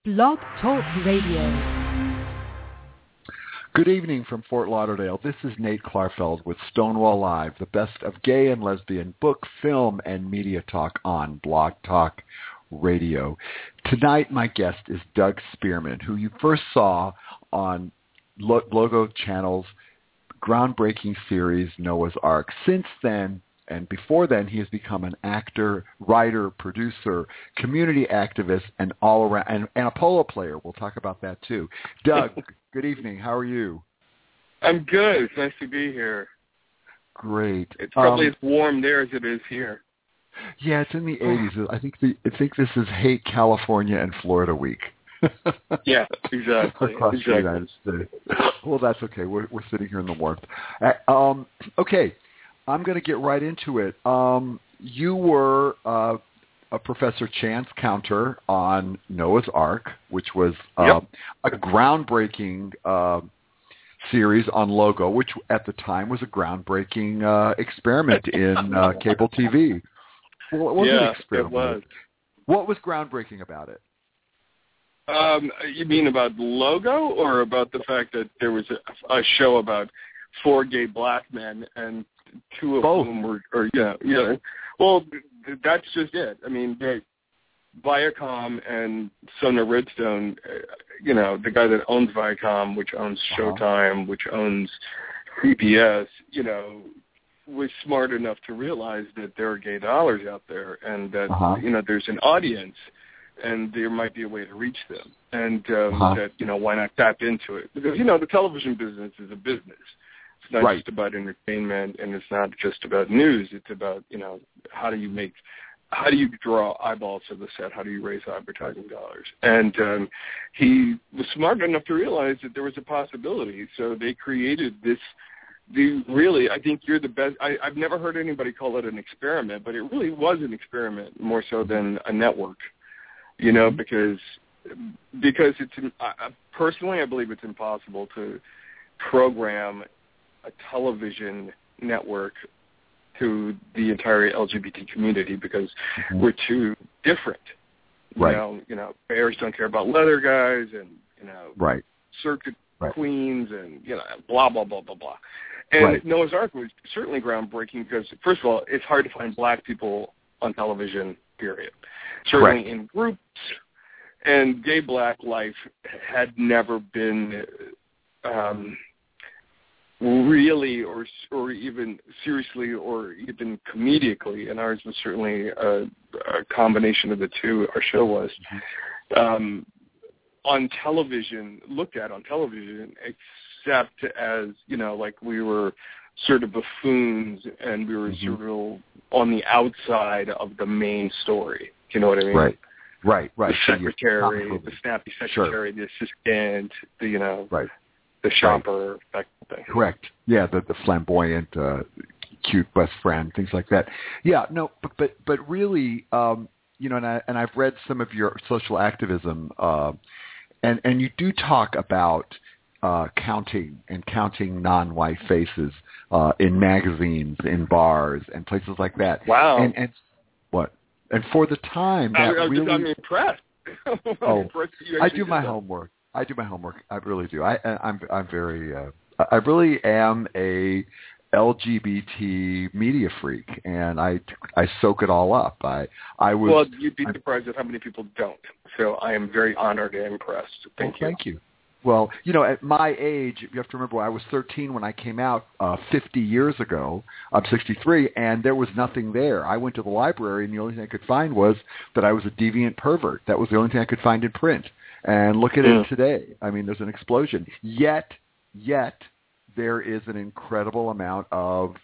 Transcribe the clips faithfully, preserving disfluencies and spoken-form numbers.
Blog Talk Radio. Good evening from Fort Lauderdale. This is Nate Klarfeld with Stonewall Live, the best of gay and lesbian book, film, and media talk on Blog Talk Radio. Tonight, my guest is Doug Spearman, who you first saw on Logo Channel's groundbreaking series, Noah's Ark. Since then, and before then, he has become an actor, writer, producer, community activist, and all around, and, and a polo player. We'll talk about that too. Doug, good evening. How are you? I'm good. It's nice to be here. Great. It's probably um, as warm there as it is here. Yeah, it's in the eighties. I think the, I think this is Hate California and Florida week. Yeah, exactly. Across exactly. the United States. Well, that's okay. We're we're sitting here in the warmth. Uh, um, okay. I'm going to get right into it. Um, you were uh, a Professor Chance Counter on Noah's Ark, which was uh, yep. a groundbreaking uh, series on Logo, which at the time was a groundbreaking uh, experiment in uh, cable T V. Well, it was yeah, an experiment. It was. What was groundbreaking about it? Um, you mean about Logo, or about the fact that there was a, a show about four gay black men and two of Both. whom were, or yeah, yeah. Well, that's just it. I mean, they, Viacom and Sona Redstone, you know, the guy that owns Viacom, which owns Showtime, uh-huh. which owns C B S, you know, was smart enough to realize that there are gay dollars out there, and that uh-huh. you know there's an audience, and there might be a way to reach them, and um, uh-huh. that you know why not tap into it, because you know the television business is a business. It's not right. just about entertainment, and it's not just about news. It's about, you know, how do you make, how do you draw eyeballs to the set? How do you raise advertising dollars? And um, he was smart enough to realize that there was a possibility. So they created this. The really, I think you're the best. I, I've never heard anybody call it an experiment, but it really was an experiment more so than a network. You know, because because it's I, personally, I believe it's impossible to program a television network to the entire L G B T community, because mm-hmm. we're too different. You right. know, you know, bears don't care about leather guys, and you know, right. circuit right. queens, and you know, blah blah blah blah blah. And right. Noah's Ark was certainly groundbreaking because, first of all, it's hard to find black people on television. Period. Certainly Correct. in groups, and gay black life had never been. Um, really or or even seriously or even comedically, and ours was certainly a, a combination of the two, our show was, um, on television, looked at on television, except as, you know, like we were sort of buffoons and we were mm-hmm. sort of on the outside of the main story. Do you know what I mean? Right, right, right. The secretary, so the snappy secretary, sure. the assistant, the, you know... Right. The shopper, right. that thing. Correct. Yeah, the, the flamboyant, uh, cute best friend, things like that. Yeah, no, but but, but really, um, you know, and, I, and I've read some of your social activism, uh, and and you do talk about uh, counting and counting non-white faces uh, in magazines, in bars, and places like that. Wow. And, and what? And for the time, that I, I, really, I'm impressed. I'm oh, impressed I do my that. homework. I do my homework. I really do. I, I'm I'm very. Uh, I really am a L G B T media freak, and I I soak it all up. I I was. Well, you'd be surprised at how many people don't. So I am very honored and impressed. Thank well, you. Thank you. Well, you know, at my age, you have to remember I was thirteen when I came out uh, fifty years ago. I'm sixty-three, and there was nothing there. I went to the library, and the only thing I could find was that I was a deviant pervert. That was the only thing I could find in print. And look at mm. it today. I mean, there's an explosion. Yet, yet, there is an incredible amount of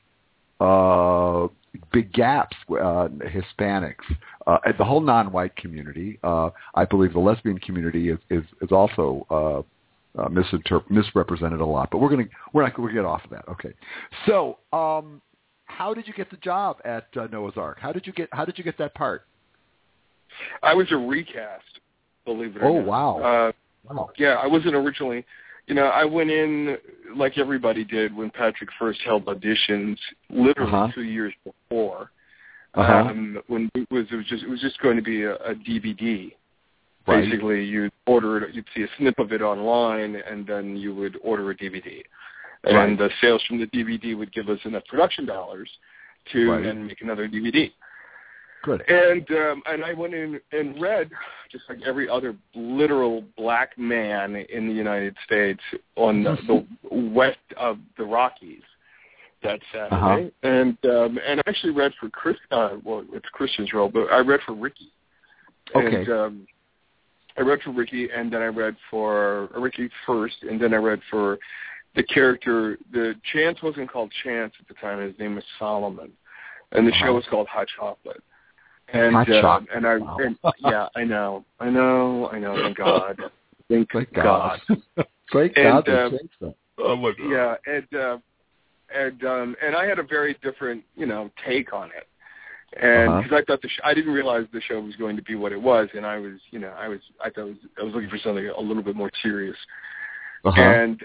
uh, big gaps. Uh, Hispanics, uh, the whole non-white community. Uh, I believe the lesbian community is is, is also uh, uh, misinterp- misrepresented a lot. But we're gonna we're not gonna get off of that. Okay. So, um, how did you get the job at uh, Noah's Ark? How did you get How did you get that part? I was a recast. Believe it or oh, not. wow. Uh, wow. Yeah, I wasn't originally, you know, I went in like everybody did when Patrick first held auditions, literally uh-huh. two years before, uh-huh. um, when it was, it was just it was just going to be a, a D V D. Right. Basically, you'd order it, you'd see a snip of it online, and then you would order a D V D. And Right. the sales from the D V D would give us enough production dollars to Right. then make another D V D. Good. And um, and I went in and read, just like every other literal black man in the United States, on the, the west of the Rockies that Saturday. Uh-huh. And um, and I actually read for Chris. Uh, well, it's Christian's role, but I read for Ricky. Okay. And um, I read for Ricky, and then I read for uh, Ricky first, and then I read for the character. The Chance wasn't called Chance at the time. His name was Solomon, and the Uh-huh. show was called Hot Chocolate. And Hot uh, Chocolate. and I Wow. and, yeah, I know, I know, I know. Thank God, thank, Thank God. God. Thank And, God they uh, changed that. Oh my God. Yeah, and uh, and um, and I had a very different, you know, take on it. And Uh-huh. because I thought the sh- I didn't realize the show was going to be what it was, and I was, you know, I was, I thought it was, I was looking for something a little bit more serious, Uh-huh. and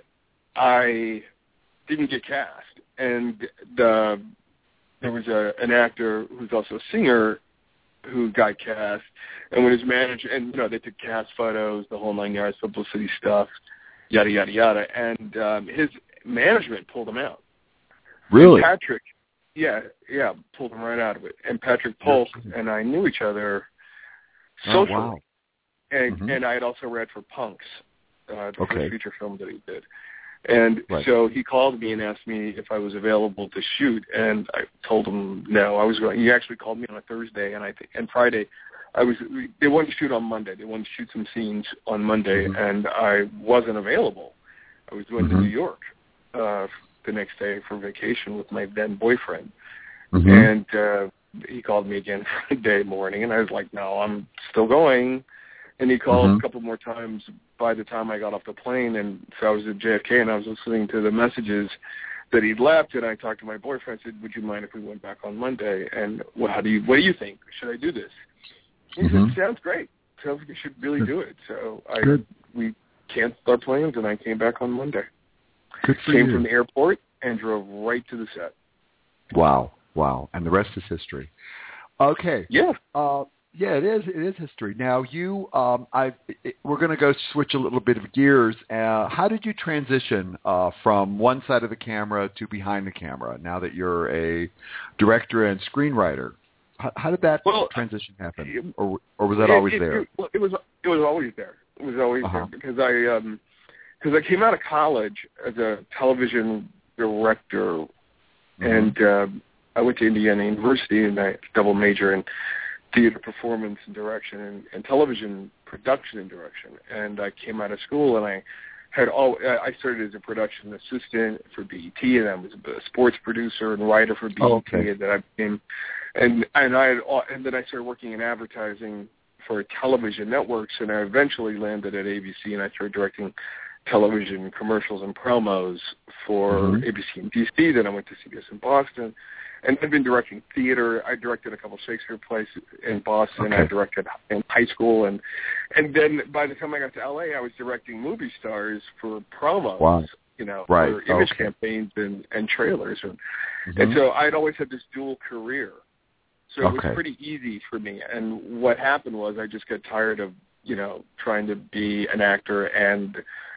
I didn't get cast. And the there was a an actor who's also a singer who got cast, and when his manager, and you know, they took cast photos, the whole nine yards, publicity stuff, yada yada yada, and um, his management pulled him out. Really? And Patrick. Yeah, yeah, pulled him right out of it. And Patrick Polk and I knew each other socially. Oh, wow. And Mm-hmm. and I had also read for Punks, uh, the Okay. first feature film that he did. And Right. so he called me and asked me if I was available to shoot, and I told him no. I was going. He actually called me on a Thursday, and I th- and Friday, I was. They wanted to shoot on Monday. They wanted to shoot some scenes on Monday, Mm-hmm. and I wasn't available. I was going Mm-hmm. to New York uh, the next day for vacation with my then boyfriend. Mm-hmm. And uh, he called me again Friday morning, and I was like, no, I'm still going. And he called Mhm. a couple more times by the time I got off the plane, and so I was at J F K, and I was listening to the messages that he'd left, and I talked to my boyfriend, said, would you mind if we went back on Monday? And well, how do you, what do you think? Should I do this? He Mhm. said, sounds great. Sounds like you should really do it. So I, Good. we canceled our plans, and I came back on Monday. Good for Came you. from the airport and drove right to the set. Wow. Wow. And the rest is history. Okay. Yeah. Uh, yeah, it is. It is history. Now, you, um, I, it, we're going to go switch a little bit of gears. Uh, how did you transition uh, from one side of the camera to behind the camera? Now that you're a director and screenwriter, how, how did that well, transition happen, it, or or was that it, always it, there? It, it was. It was always there. It was always Uh-huh. there because I, um, because I came out of college as a television director, Mm-hmm. and um, I went to Indiana University and I double major in theater performance and direction and, and television production and direction. And I came out of school and I had all. I started as a production assistant for B E T, and I was a sports producer and writer for B E T, Oh, okay. and then I became, and and I had, all- and then I started working in advertising for television networks, and I eventually landed at A B C, and I started directing television commercials and promos for Mhm. A B C in D C. Then I went to C B S in Boston, and I've been directing theater. I directed a couple Shakespeare plays in Boston. Okay. I directed in high school, and and then by the time I got to L A, I was directing movie stars for promos. Wow. You know, Right. for image Okay. campaigns and, and trailers, and Mhm. and so I'd always had this dual career. So it Okay. was pretty easy for me. And what happened was I just got tired of, you know, trying to be an actor and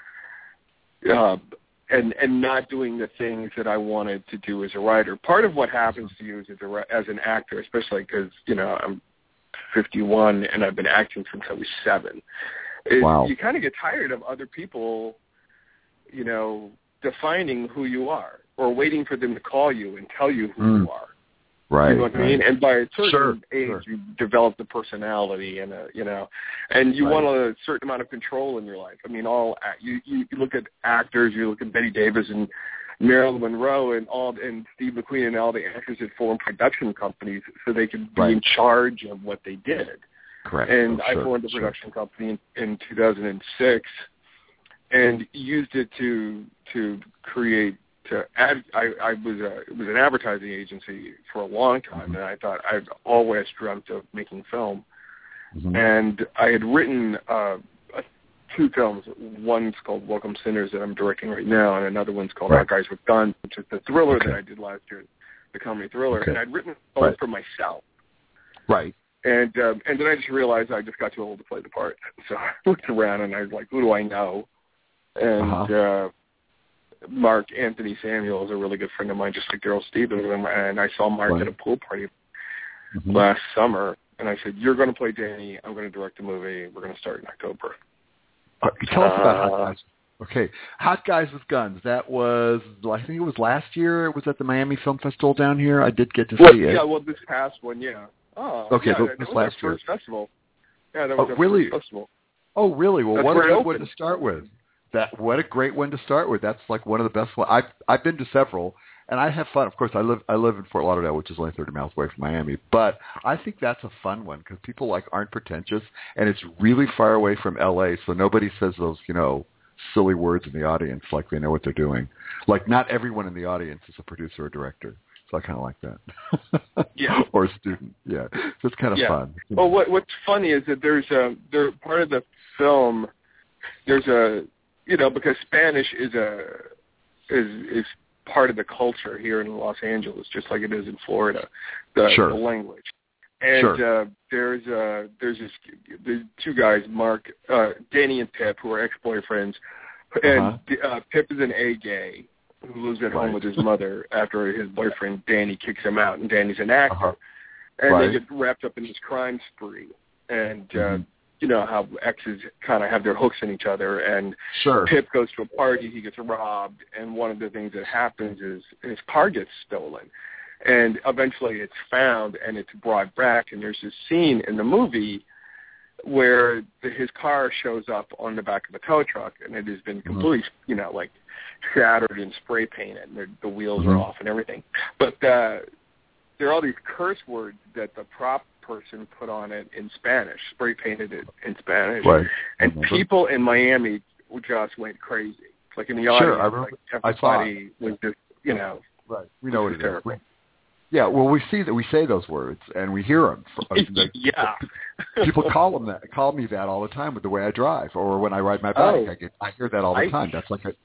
uh, and and not doing the things that I wanted to do as a writer. Part of what happens to you as a as an actor, especially because, you know, I'm fifty-one and I've been acting since I was seven, is Wow. you kind of get tired of other people, you know, defining who you are or waiting for them to call you and tell you who Mm. you are. Right. You know what I mean? right. And by a certain Sure, age, sure. you develop the personality, and a, you know, and you Right. want a certain amount of control in your life. I mean, all you, you you look at actors, you look at Betty Davis and Marilyn Monroe and all, and Steve McQueen and all the actors that formed production companies so they could be Right. in charge of what they did. Correct. And Oh, I sure, formed a sure. production company in, in two thousand six, and used it to to create. To ad, I, I was a, it was an advertising agency for a long time, Mhm. and I thought I'd always dreamt of making film. Mhm. And I had written uh, uh, two films. One's called Welcome Sinners that I'm directing right now, and another one's called Right. Hot Guys with Guns, which is the thriller Okay. that I did last year, the comedy thriller. Okay. And I'd written both Right. for myself. Right. And um, and then I just realized I just got too old to play the part. So I looked around and I was like, who do I know? And uh-huh. uh, Mark Anthony Samuel is a really good friend of mine, just like Daryl Stevens. And I saw Mark right. at a pool party mm-hmm. last summer. And I said, you're going to play Danny. I'm going to direct the movie. We're going to start in October. Uh, tell us about Hot Guys. Okay. Hot Guys with Guns. That was, I think it was last year. It was at the Miami Film Festival down here. I did get to well, see it. Yeah, well, this past one, yeah. Oh, okay, yeah, this that, that was last our year. First festival. Yeah, that was oh, our really? first festival. Oh, really? Well, That's what a good opened. one to start with. That what a great one to start with. That's like one of the best ones. I've I've been to several, and I have fun. Of course, I live I live in Fort Lauderdale, which is only thirty miles away from Miami. But I think that's a fun one because people like aren't pretentious, and it's really far away from L A, so nobody says those you know silly words in the audience like they know what they're doing. Like not everyone in the audience is a producer or director. So I kind of like that. Yeah. Or a student. Yeah. So it's kind of yeah. fun. Well, what what's funny is that there's a there part of the film. There's a you know because Spanish is a is is part of the culture here in Los Angeles, just like it is in Florida. The, sure. the language. And sure. uh, there's uh, there's this the two guys, Mark, uh, Danny, and Pip, who are ex-boyfriends, and uh-huh. uh, Pip is an A gay who lives at home right. with his mother after his boyfriend Danny kicks him out, and Danny's an actor, uh-huh. and right. they get wrapped up in this crime spree, and uh, mm-hmm. you know how exes kind of have their hooks in each other, and sure. Pip goes to a party, he gets robbed, and one of the things that happens is his car gets stolen, and eventually it's found and it's brought back, and there's this scene in the movie where the, his car shows up on the back of a tow truck, and it has been completely, mm-hmm. you know, like shattered and spray painted, and the wheels mm-hmm. are off and everything. But uh, there are all these curse words that the prop person put on it in Spanish, spray painted it in Spanish, right. and mm-hmm. people in Miami just went crazy. Like in the audience, sure, I remember, like everybody was just, you know, right. We know what it terrible. is. We, yeah, well, we see that we say those words and we hear them. From, like, yeah, people call them that. Call me that all the time with the way I drive, or when I ride my bike. Oh, I get, I hear that all the I, time. That's like a.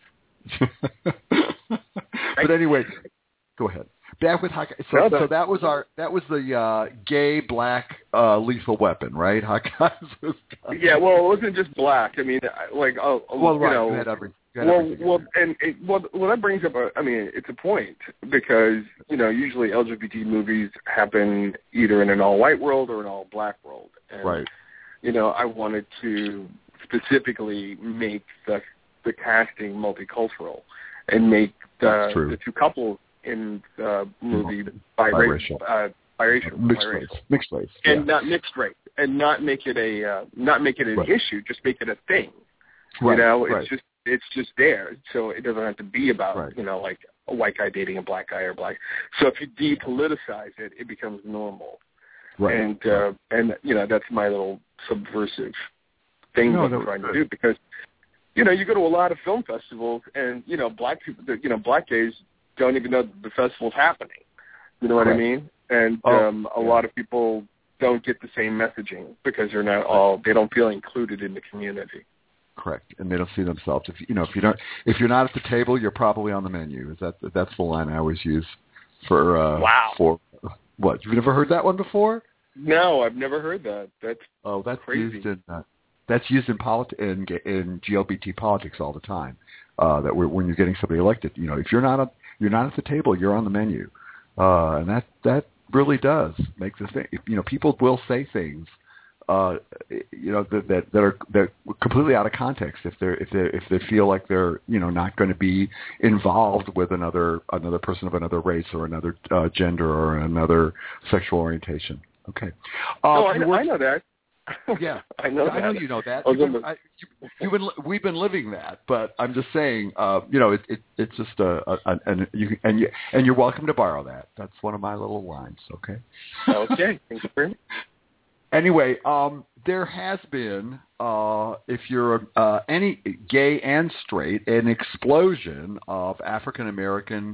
But anyway, go ahead. Back with Hot Guys. So, so that was our that was the uh, gay black uh, lethal weapon, right? Hot Guys was. Yeah, well, it wasn't just black. I mean, like oh, well, you right. know, You had every, you had well, well, and it, well, well, that brings up a. I mean, it's a point because you know usually L G B T movies happen either in an all-white world or an all-black world, and, right? You know, I wanted to specifically make the the casting multicultural and make the the two couples in the movie biracial, uh, biracial, mixed biracial. race, mixed race, and yeah. not mixed race, and not make it a uh, not make it an right. issue, just make it a thing. Right. You know, it's right. just it's just there, so it doesn't have to be about right. you know like a white guy dating a black guy or black. So if you depoliticize it, it becomes normal. Right. And uh, and you know that's my little subversive thing no, that I'm no, trying no. to do because you know you go to a lot of film festivals and you know black people, you know black gays don't even know the festival's happening. You know what right. I mean? And oh, um, a yeah. lot of people don't get the same messaging because they're not all they don't feel included in the community. Correct, and they don't see themselves. If you know, if you don't, if you're not at the table, you're probably on the menu. Is that that's the line I always use for uh, wow. for what? You've never heard that one before? No, I've never heard that. That's oh, that's crazy. used in uh, that's used in politi- in in G L B T politics all the time. Uh, that we're, when you're getting somebody elected, you know, if you're not a, you're not at the table, you're on the menu, uh, and that that really does make the thing. You know, people will say things, uh, you know, that, that that are that are completely out of context if they're if they if they feel like they're you know not going to be involved with another another person of another race or another uh, gender or another sexual orientation. Okay. Uh, oh, I know, I know that. Yeah, I know. I that. know you know that. Oh, you've been, I, you, you've been, we've been living that, but I'm just saying, uh, you know, it, it, it's just a, a, a and you and you and you're welcome to borrow that. That's one of my little lines. Okay. Okay. Thank you very much. Anyway, um, there has been, uh, if you're uh, any gay and straight, an explosion of African American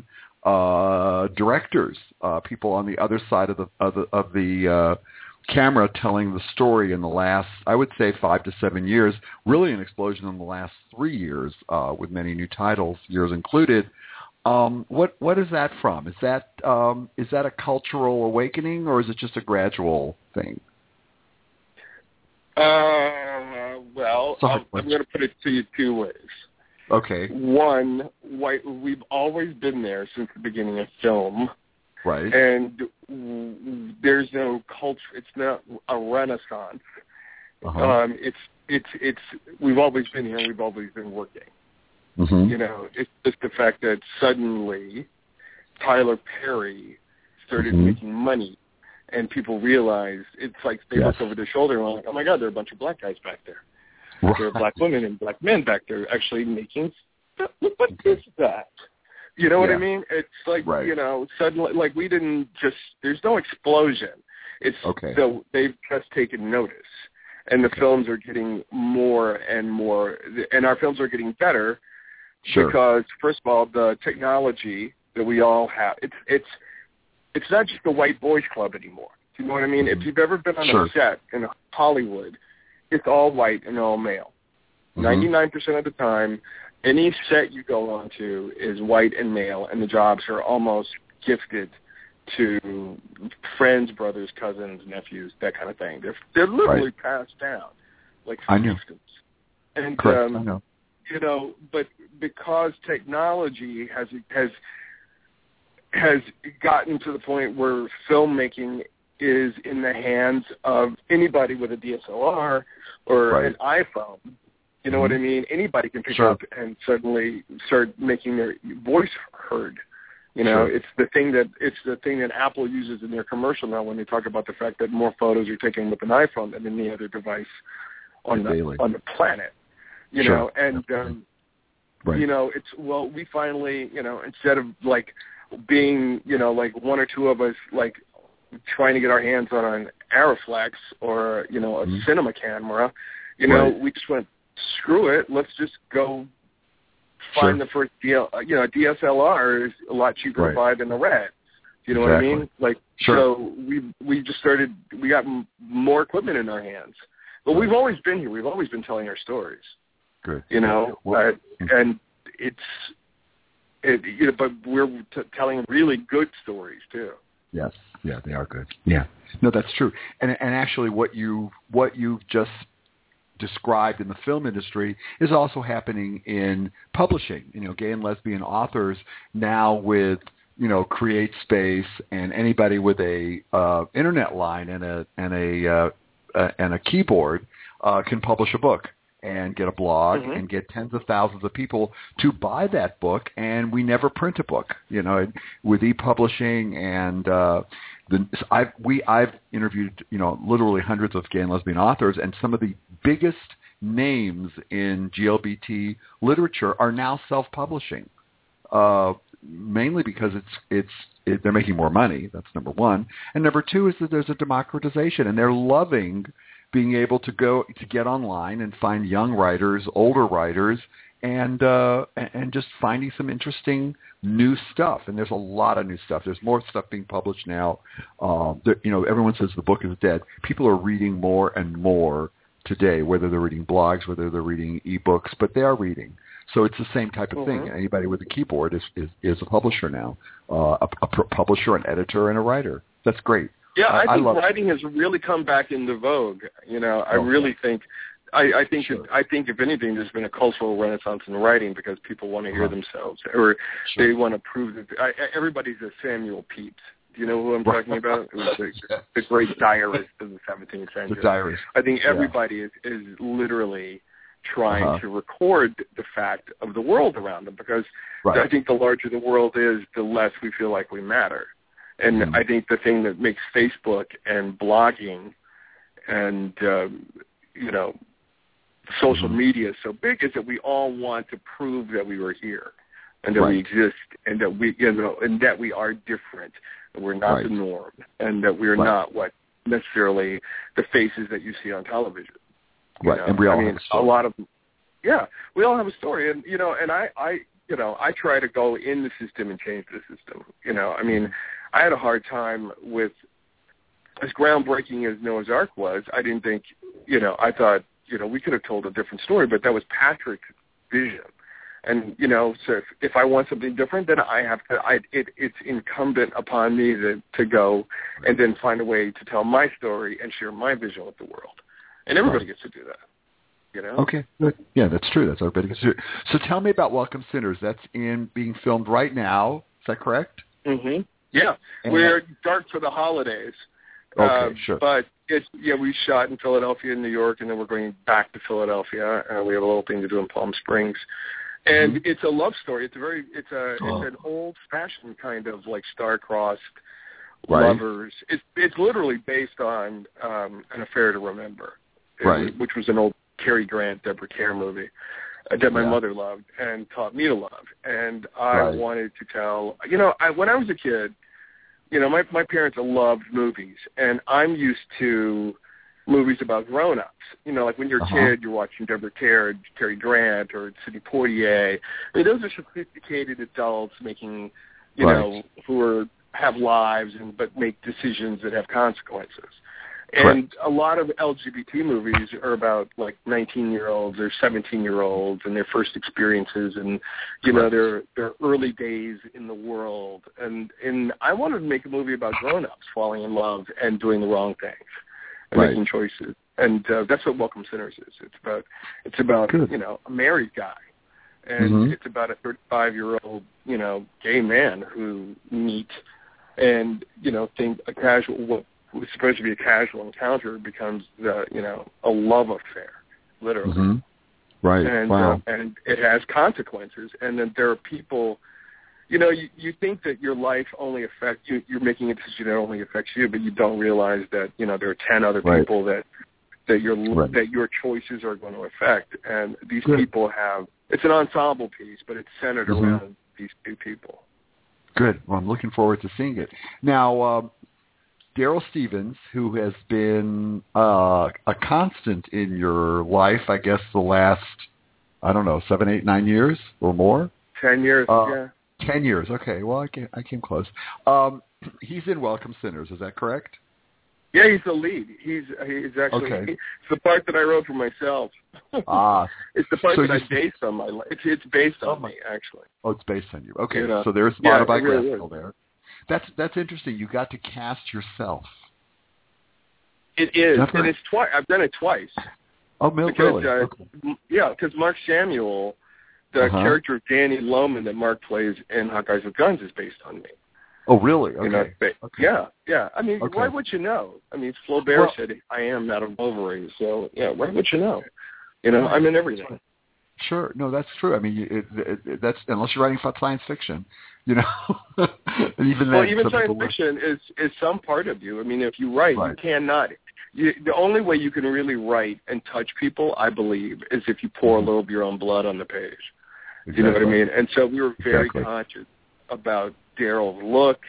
uh, directors, uh, people on the other side of the of the, of the uh, camera telling the story in the last, I would say, five to seven years. Really, an explosion in the last three years, uh, with many new titles, yours included. Um, what what is that from? Is that um, is that a cultural awakening, or is it just a gradual thing? Uh, well, I'm, I'm going to put it to you two ways. Okay. One, white, we've always been there since the beginning of film. Right. And there's no culture. It's not a renaissance. Uh-huh. Um, it's it's it's we've always been here. and We've always been working. Mm-hmm. You know, it's just the fact that suddenly Tyler Perry started mm-hmm. making money, and people realized it's like they yes. looked over their shoulder and were like, "Oh my God, there are a bunch of black guys back there. Right. There are black women and black men back there actually making stuff. What is that?" You know what yeah. I mean? It's like, right. you know, suddenly, like we didn't just, there's no explosion. It's okay. so they've just taken notice. And the okay. films are getting more and more, and our films are getting better sure. because, first of all, the technology that we all have, it's it's it's not just the white boys club anymore. Do you know what I mean? Mm-hmm. If you've ever been on sure. a set in Hollywood, it's all white and all male. Mm-hmm. ninety-nine percent of the time, any set you go on to is white and male, and the jobs are almost gifted to friends, brothers, cousins, nephews, that kind of thing. They're they're literally right. passed down like I know. fiefdoms. And Correct. um, I know. you know, but because technology has has has gotten to the point where filmmaking is in the hands of anybody with a D S L R or right. an iPhone. You know mm-hmm. what I mean? Anybody can pick sure. up and suddenly start making their voice heard. You know, sure. it's the thing that it's the thing that Apple uses in their commercial now when they talk about the fact that more photos are taken with an iPhone than any other device on the Daily. on the planet. You sure. know, and um, right. you know, it's well, we finally, you know, instead of like being, you know, like one or two of us like trying to get our hands on an Arriflex or you know a mm-hmm. cinema camera, you know, right. we just went screw it. Let's just go find sure. the first D L. You know, a D S L R is a lot cheaper right. to buy than a red. You know exactly. what I mean? Like, sure. so we we just started. We got m- more equipment in our hands, but right. we've always been here. We've always been telling our stories. Good. You know, well, uh, and it's it. You know, but we're t- telling really good stories too. Yes. Yeah, they are good. Yeah. No, that's true. And and actually, what you what you've just described in the film industry is also happening in publishing. You know, gay and lesbian authors now with, you know, CreateSpace and anybody with a uh, internet line and a and a uh, uh, and a keyboard uh, can publish a book and get a blog mm-hmm. and get tens of thousands of people to buy that book, and we never print a book. You know, with e-publishing and uh, the I've we I've interviewed you know literally hundreds of gay and lesbian authors, and some of the biggest names in G L B T literature are now self-publishing, uh, mainly because it's it's it, they're making more money. That's number one, and number two is that there's a democratization, and they're loving being able to go to get online and find young writers, older writers, and uh, and just finding some interesting new stuff. And there's a lot of new stuff. There's more stuff being published now. Um, there, you know, everyone says the book is dead. People are reading more and more today, whether they're reading blogs, whether they're reading ebooks, but they are reading. So it's the same type of mm-hmm. thing. Anybody with a keyboard is is, is a publisher now, uh, a, a publisher, an editor, and a writer. That's great. Yeah, I, I think I writing has really come back into vogue. You know, I oh, really think, I, I think, sure. that, I think if anything, there's been a cultural renaissance in writing because people want to hear uh-huh. themselves, or sure. they want to prove that. I, everybody's a Samuel Pepys. Do you know who I'm talking about? It was the, yeah. the great diarist of the seventeenth century. The diarist. I think everybody yeah. is, is literally trying uh-huh. to record the fact of the world around them because right. I think the larger the world is, the less we feel like we matter. And mm-hmm. I think the thing that makes Facebook and blogging and, um, you know, social mm-hmm. media so big is that we all want to prove that we were here and that right. we exist and that we, you know, and that we are different, that we're not right. the norm, and that we're right. not what necessarily the faces that you see on television. You right, know? And we all I mean, have a story. A lot of, yeah, we all have a story, and you know, and I, I, you know, I try to go in the system and change the system. You know, I mean. I had a hard time with, as groundbreaking as Noah's Ark was, I didn't think, you know, I thought, you know, we could have told a different story, but that was Patrick's vision. And, you know, so if, if I want something different, then I have to, I, it, it's incumbent upon me to, to go and then find a way to tell my story and share my vision with the world. and everybody right. gets to do that. You know? Okay, good. Yeah, that's true. That's everybody gets to do. So tell me about Welcome Sinners. That's in being filmed right now. Is that correct? Mm-hmm. Yeah, and we're dark for the holidays. Okay, uh, sure. But it's yeah, we shot in Philadelphia and New York, and then we're going back to Philadelphia. Uh, we have a little thing to do in Palm Springs, and mm-hmm. it's a love story. It's a very it's a oh. it's an old-fashioned kind of like star-crossed right. lovers. It's it's literally based on um, An Affair to Remember, right. it, which was an old Cary Grant, Deborah Kerr movie uh, that my yeah. mother loved and taught me to love. And I right. wanted to tell, you know, I, when I was a kid, you know, my my parents loved movies, and I'm used to movies about grown-ups. You know, like when you're a uh-huh. kid, you're watching Deborah Kerr, Cary Grant, or Sidney Poitier. I mean, those are sophisticated adults making, you right. know, who are have lives and but make decisions that have consequences. And Correct. a lot of L G B T movies are about like nineteen-year-olds or seventeen-year-olds and their first experiences and, you know, their their early days in the world. And and I wanted to make a movie about grown-ups falling in love and doing the wrong things and right. making choices. And uh, that's what Welcome Sinners is. It's about it's about Good. you know a married guy, and mm-hmm. it's about a thirty-five-year-old you know gay man who meet and you know think a casual what was supposed to be a casual encounter becomes the you know a love affair, literally. Mm-hmm. Right. And wow. uh, and it has consequences. And then there are people. You know, you, you think that your life only affects you. You're making a decision that only affects you, but you don't realize that you know there are ten other right. people that that your right. that your choices are going to affect. And these Good. people have. It's an ensemble piece, but it's centered mm-hmm. around these two people. Good. Well, I'm looking forward to seeing it. Now, um, Daryl Stevens, who has been uh, a constant in your life, I guess the last, I don't know, seven, eight, nine years or more? Ten years, uh, yeah. Ten years. Okay. Well, I came, I came close. Um, he's in Welcome Sinners. Is that correct? Yeah, he's the lead. He's he's actually okay. it's the part that I wrote for myself. Ah, it's the part so that I you, based on my life. It's it's based on oh my, me actually. Oh, it's based on you. Okay, you know? So there's yeah, autobiographical really there. That's that's interesting. You got to cast yourself. It is, Never. and it's twice. I've done it twice. Oh, really? Because, uh, okay. Yeah, because Mark Samuel, the uh-huh. character of Danny Lohman that Mark plays in Hot Guys with Guns, is based on me. Oh, really? Okay. You know, okay. Yeah, yeah. I mean, okay. why would you know? I mean, Flaubert well, said, I am not a Wolverine, so, yeah, why would you know? You know, I'm in everything. Sure. No, that's true. I mean, it, it, it, that's unless you're writing science fiction, you know. and even well, then, even science people... fiction is, is some part of you. I mean, if you write, right. you cannot. You, the only way you can really write and touch people, I believe, is if you pour mm-hmm. a little of your own blood on the page. Exactly. You know what I mean? And so we were very exactly. conscious about Daryl's look.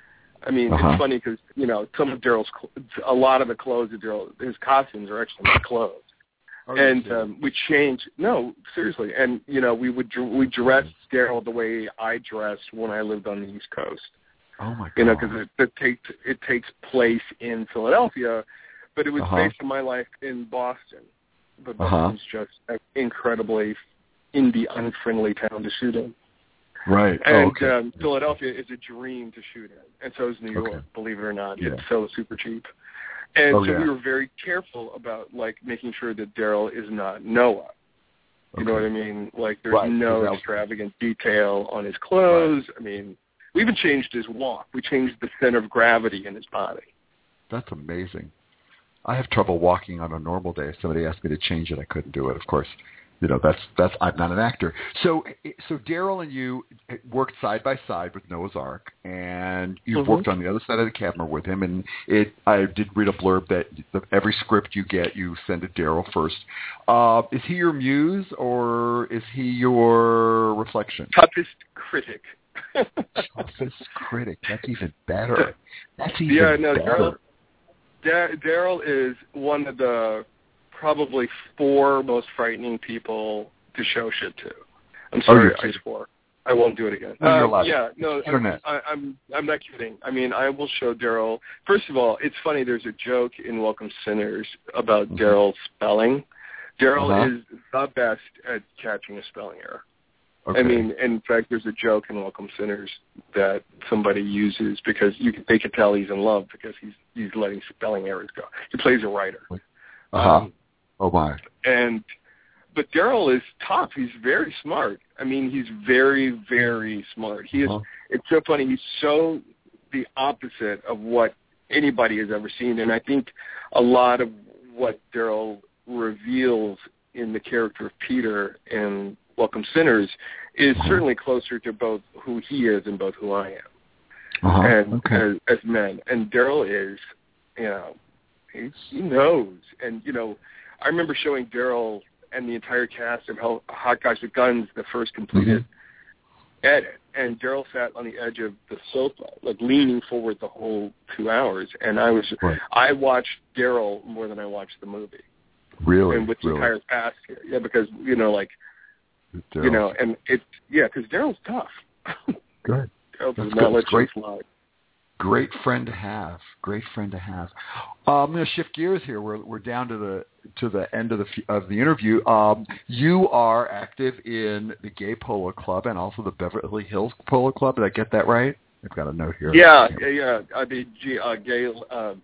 I mean, uh-huh. it's funny because, you know, some of Daryl's, a lot of the clothes of Daryl, his costumes are actually my clothes. Oh, and um, we changed, no, seriously. And, you know, we would we dressed Daryl the way I dressed when I lived on the East Coast. Oh, my God. You know, because it, it, takes, it takes place in Philadelphia, but it was uh-huh. based on my life in Boston. But uh-huh. Boston's just an incredibly indie, unfriendly town to shoot in. Right. And oh, okay. um, Philadelphia is a dream to shoot in, and so is New York, okay. believe it or not. Yeah. It's so super cheap. And oh, so yeah. we were very careful about, like, making sure that Daryl is not Noah. You okay. know what I mean? Like, there's right. no was... extravagant detail on his clothes. Right. I mean, we even changed his walk. We changed the center of gravity in his body. That's amazing. I have trouble walking on a normal day. If somebody asked me to change it, I couldn't do it, of course. You know, that's that's. I'm not an actor. So, so Daryl and you worked side by side with Noah's Ark, and you've mm-hmm. worked on the other side of the camera with him. And it, I did read a blurb that every script you get, you send to Daryl first. Uh, is he your muse, or is he your reflection? Toughest critic. Toughest critic. That's even better. That's even yeah, no, better. Daryl, Daryl is one of the probably four most frightening people to show shit to. I'm sorry, oh, I swore. I won't do it again. No, you're um, allowed. yeah, no, Internet. I, I'm I'm not kidding. I mean, I will show Daryl. First of all, it's funny. There's a joke in Welcome Sinners about mm-hmm. Daryl's spelling. Daryl uh-huh. is the best at catching a spelling error. Okay. I mean, in fact, there's a joke in Welcome Sinners that somebody uses because you they can tell he's in love because he's he's letting spelling errors go. He plays a writer. Uh-huh. Um, Oh my! And but Daryl is tough. He's very smart. I mean, he's very, very smart. He is. Uh-huh. It's so funny. He's so the opposite of what anybody has ever seen. And I think a lot of what Daryl reveals in the character of Peter in Welcome Sinners is uh-huh. certainly closer to both who he is and both who I am. Uh-huh. And okay. as, as men. And Daryl is, you know, he, he knows. And, you know, I remember showing Daryl and the entire cast of Hot Guys with Guns the first completed mm-hmm. edit. And Daryl sat on the edge of the sofa, like leaning forward the whole two hours. And I was, right. I watched Daryl more than I watched the movie. Really? And with the really? entire cast here. Yeah, because, you know, like, Daryl's. you know, and it's, yeah, because Daryl's tough. Good. Darryl does That's not good. let great. you slide. Great friend to have. Great friend to have. Uh, I'm going to shift gears here. We're we're down to the to the end of the of the interview. Um, you are active in the Gay Polo Club and also the Beverly Hills Polo Club. Did I get that right? I've got a note here. Yeah, yeah, yeah. Uh, the G, uh, gay. Uh,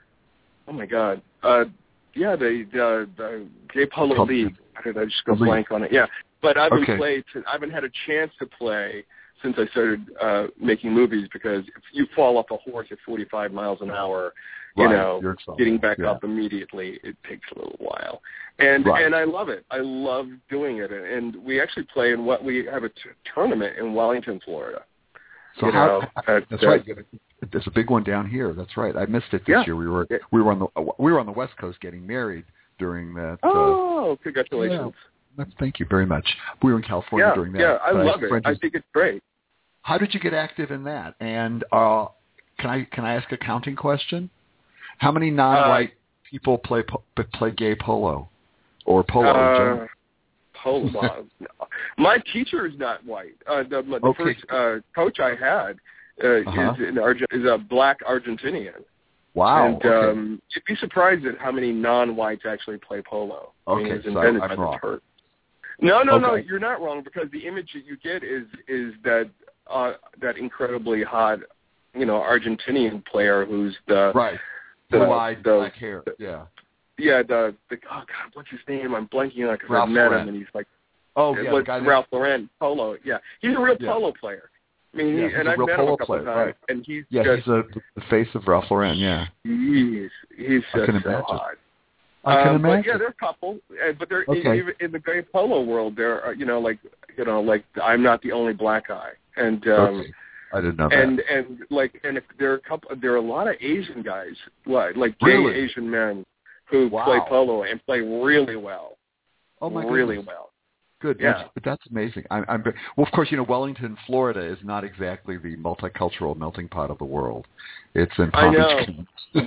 oh my God. Uh, yeah, the, the the Gay Polo Club. League. I did I just go blank on it? Yeah, but I haven't okay. played. I haven't had a chance to play since I started uh, making movies, because if you fall off a horse at forty-five miles an hour, you right. know, getting back yeah. up immediately, it takes a little while. And right. and I love it. I love doing it. And we actually play in what we have a t- tournament in Wellington, Florida. So you how, know, at, that's uh, right. There's a big one down here. That's right. I missed it this yeah. year. We were yeah. we were on the we were on the West Coast getting married during that. Oh, uh, congratulations! Yeah. Thank you very much. We were in California yeah, during that. Yeah, I but love I, it. I think it's great. How did you get active in that? And uh, can I can I ask a counting question? How many non-white uh, people play play gay polo or polo? Uh, in general? Polo. My teacher is not white. Uh, the the okay. first uh, coach I had uh, uh-huh. is an Arge- is a black Argentinian. Wow. And okay. um, you'd be surprised at how many non-whites actually play polo. Okay, I mean, it's so invented I'm by wrong. the Turks. No, no, okay. no, you're not wrong, because the image that you get is is that uh, that incredibly hot, you know, Argentinian player who's the right, the, blue-eyed, the, black hair, the, yeah, yeah, the the oh God, what's his name? I'm blanking on it because I Ralph met Lauren. him and he's like, oh yeah, the guy Ralph Lauren polo, yeah, he's a real yeah. polo player. I mean, yeah, he, and I've met him a couple times, right. and he's yeah, just, he's a, the face of Ralph Lauren, yeah. He's he's just I can so imagine. hot. I can um, imagine. But yeah, there are a couple, uh, but they're okay. even in the gay polo world. There are, you know, like you know, like I'm not the only black guy, and um, okay. I didn't know and, that. And and like, and if there are a couple, there are a lot of Asian guys, like, like gay really? Asian men who wow. play polo and play really well. Oh my really goodness. well. Good. Yeah. That's, that's amazing. I'm, I'm well. Of course, you know, Wellington, Florida, is not exactly the multicultural melting pot of the world. It's in Palm Beach.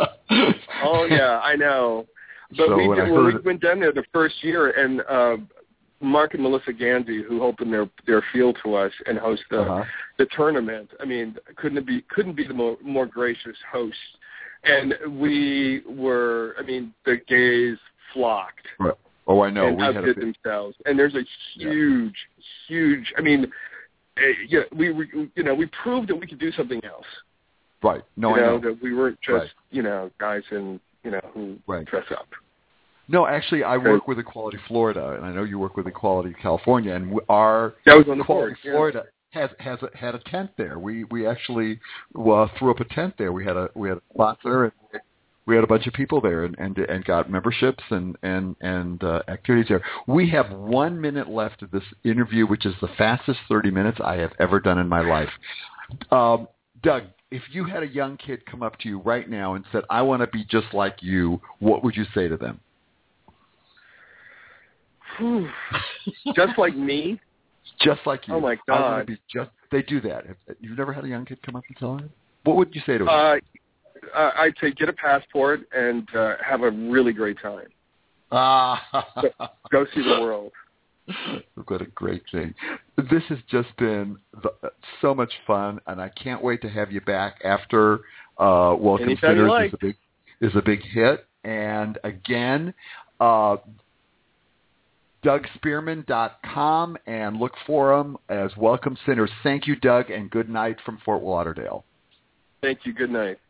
Oh yeah, I know. But so we when did, I well, heard we went down there the first year, and uh, Mark and Melissa Gandy, who opened their their field to us and host the uh-huh. the tournament. I mean, couldn't be couldn't be the more, more gracious host. And we were, I mean, the gays flocked. Right. Oh, I know. And we outdid had a themselves. And there's a huge, yeah. huge. I mean, uh, yeah, we, we, you know, we proved that we could do something else. Right. No, you I know, know that we weren't just, right. you know, guys in, you know, who right. dress up. No, actually, I work with Equality Florida, and I know you work with Equality California, and our that was on the Equality board, yeah. Florida has has a, had a tent there. We we actually well, threw up a tent there. We had a we had a sponsor, and we had a bunch of people there, and and, and got memberships and and and uh, activities there. We have one minute left of this interview, which is the fastest thirty minutes I have ever done in my life. Um, Doug, if you had a young kid come up to you right now and said, "I want to be just like you," what would you say to them? Just like me? Just like you. Oh, my I God. want to be just, they do that. You've never had a young kid come up and tell you? What would you say to them? Uh, uh, I'd say get a passport and uh, have a really great time. Ah. go, go see the world. What a great thing. This has just been the, so much fun, and I can't wait to have you back after uh, Welcome Anytime Sinners you like. is a big is a big hit. And again, uh, Doug Spearman dot com, and look for him as Welcome Sinners. Thank you, Doug, and good night from Fort Lauderdale. Thank you. Good night.